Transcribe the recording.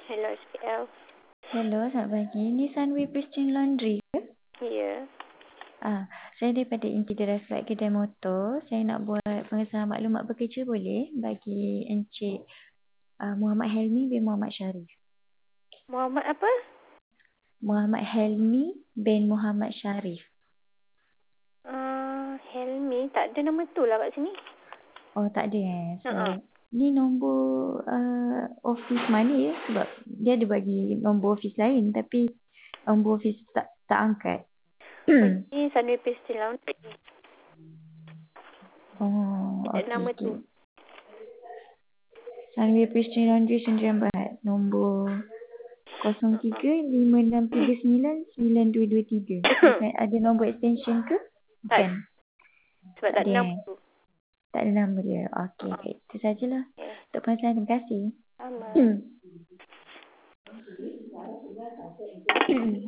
Hello SPL. Hello, selamat pagi. Ini Sunway Pristine Laundry ke? Ya. Saya daripada Inti Flat Kedai Motor. Saya nak buat pengesahan maklumat bekerja boleh bagi Encik Muhammad Helmi bin Muhammad Sharif. Muhammad apa? Muhammad Helmi bin Muhammad Sharif. Helmi. Tak ada nama tu lah kat sini. Oh, tak ada Uh-uh. ni nombor office mana ya? Sebab dia ada bagi nombor office lain tapi nombor office tak angkat. Ini Sunway Pristine Laundry. Oh, Tak ada nama tu. Sunway Pristine Laundry Sendirian Berhad. Nombor 0356399223. Ada nombor extension ke? Bukan. Sebab tak ada ada. nama tu. Tak ada nama dia. Okey. Itu sajalah. Untuk penjelasan. Terima kasih. Sama.